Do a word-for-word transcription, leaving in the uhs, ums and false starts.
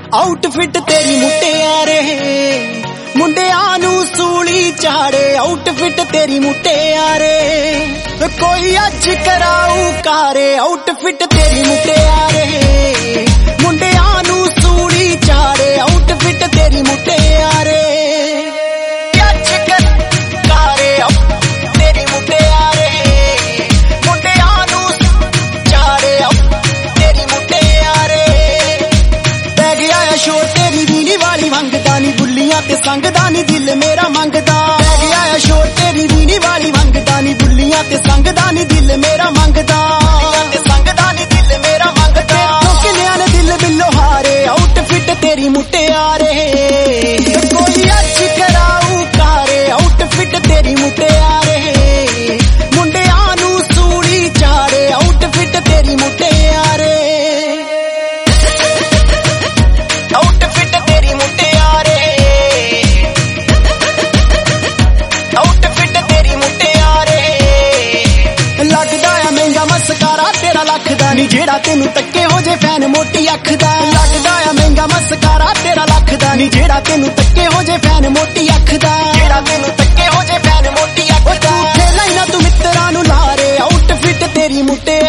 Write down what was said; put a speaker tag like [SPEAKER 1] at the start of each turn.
[SPEAKER 1] outfit ਤੇਰੀ ਮੁਟਿਆਰੇ ਮੁੰਡਿਆਂ ਨੂੰ ਸੂਲੀ ਚਾੜੇ, ਆਊਟਫਿਟ ਤੇਰੀ ਮੁਟਿਆਰੇ ਕੋਈ ਅੱਜ ਕਰਾਊ ਕਾਰੇ, ਆਊਟਫਿਟ ਤੇਰੀ ਮੁਟਿਆਰੇ ਮੁੰਡਿਆਂ ਨੂੰ ਸੂਲੀ ਚਾੜੇ, ਆਊਟਫਿਟ ਤੇਰੀ ਮੁਟਿਆਰੇ ਅੱਜ ਕਾਰੇ ਤੇਰੀ ਮੁਟਿਆਰੇ ਮੁੰਡਿਆਂ ਨੂੰ ਚਾੜੇ, ਤੇਰੀ ਮੁਟਿਆਰੇ ਪੈ ਗਿਆ ਆ ਸ਼ੋਰ ਤੇਰੀ ਵੀਣੀ ਵਾਲੀ ਮੰਗਦਾ ਨੀ, ਬੁੱਲੀਆਂ ਤੇ ਸੰਗਦਾ ਨੀ ਦਿਲ ਮੇਰਾ ਮੰਗਦਾ, ਪੈ ਗਿਆ ਆ ਸ਼ੋਰ ਤੇਰੀ ਵੀਣੀ ਵਾਲੀ ਮੰਗਦਾ ਨੀ, ਬੁੱਲੀਆਂ ਤੇ ਸੰਗਦਾ ਨੀ ਦਿਲ ਮੇਰਾ ਮੰਗਦਾ, ਤੇ ਸੰਗਦਾ ਨੀ ਦਿਲ ਮੇਰਾ ਮੰਗਦਾ, ਕਿੰਨਿਆਂ ਨੇ ਦਿਲ ਬਿੱਲੋ ਹਾਰੇ, ਆਊਟਫਿਟ ਤੇਰੀ ਮੁਟਿਆਰੇ ਕੋਈ ਅੱਜ ਕਰਾਊ ਕਾਰੇ, ਆਊਟਫਿਟ ਤੇਰੀ ਮੁਟਿਆਰੇ ਮੁੰਡਿਆਂ ਨੂੰ ਸੂਲੀ ਚਾੜੇ, ਆਊਟਫਿਟ ਤੇਰੀ ਮੁਟਿਆਰੇ ਆਊਟਫਿਟ ਤੇਰੀ ਮੁਟਿਆਰੇ ਆਊਟਫਿਟ ਤੇਰੀ ਮੁਟਿਆਰੇ ਲੱਗਦਾ ਆ ਮਹਿੰਗਾ ਮਸਕਾਰਾ ਤੇਰਾ ਲੱਖ ਦਾ ਨੀ, ਜਿਹੜਾ ਤੈਨੂੰ ਤੱਕੇ ਹੋ ਜੇ ਫੈਨ ਮੋਟੀ ਅੱਖ ਦਾ, ਲੱਗਦਾ ਆ ਮਹਿੰਗਾ ਮਸਕਾਰਾ ਤੇਰਾ ਲੱਖ ਦਾ ਨੀ, ਜਿਹੜਾ ਤੈਨੂੰ ਤੱਕੇ ਹੋ ਜੇ ਫੈਨ ਮੋਟੀ ਅੱਖ ਦਾ, ਜਿਹੜਾ ਤੈਨੂੰ ਤੱਕੇ ਹੋ ਜੇ ਫੈਨ ਮੋਟੀ ਅੱਖ ਦਾ, ਝੂਠੇ ਲਾਈਨਾਂ ਤੂੰ ਮਿੱਤਰਾਂ ਨੂੰ ਲਾਰੇ, ਆਊਟਫਿਟ ਤੇਰੀ ਮੁਟਿਆਰੇ